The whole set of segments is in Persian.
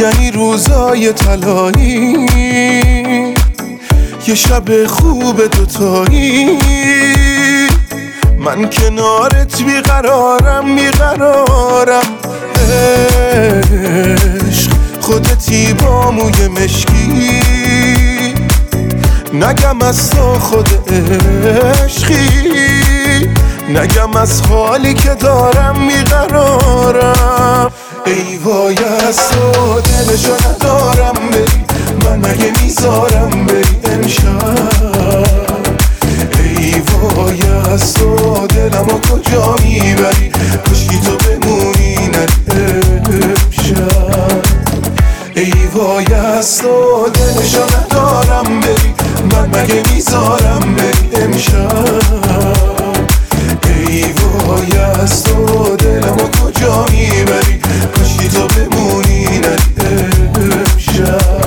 یعنی روزای طلایی، یه شب خوب دوتایی. من کنارت بیقرارم بیقرارم، عشق خودتی با موی مشکی، نگم از تو خود عشقی، نگم از حالی که دارم بیقرارم. ای وای از تو دلشو ندارم بری، من مگه میذارم بری امشب. ای وای از تو دلمو کجا میبری، کشکی تو بمونی نری امشب. ای وای از تو دلشو ندارم بری، من مگه میذارم بری امشب. ای وای از تو دلمو کجا میبری، کاشکی تو بمونی نری امشب.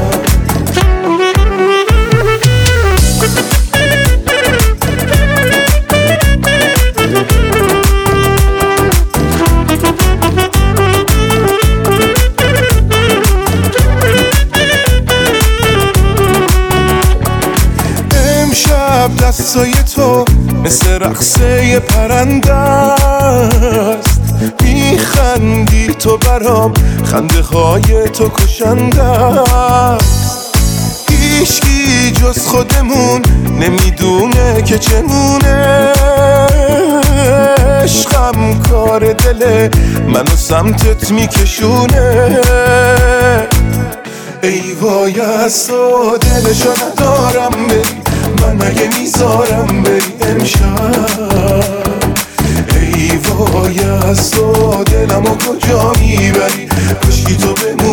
امشب دستای تو مثل رقصه پرنده است، میخندی تو برام، خنده های تو کشنده است. هیچکی جز خودمون نمیدونه که چمونه، عشقم کار دل منو سمتت میکشونه. ای وای از تو دلشو ندارم بری، من مگه میذارم بری امشب. ای وای از تو دلمو کجا میبری، کاشکی تو بمونی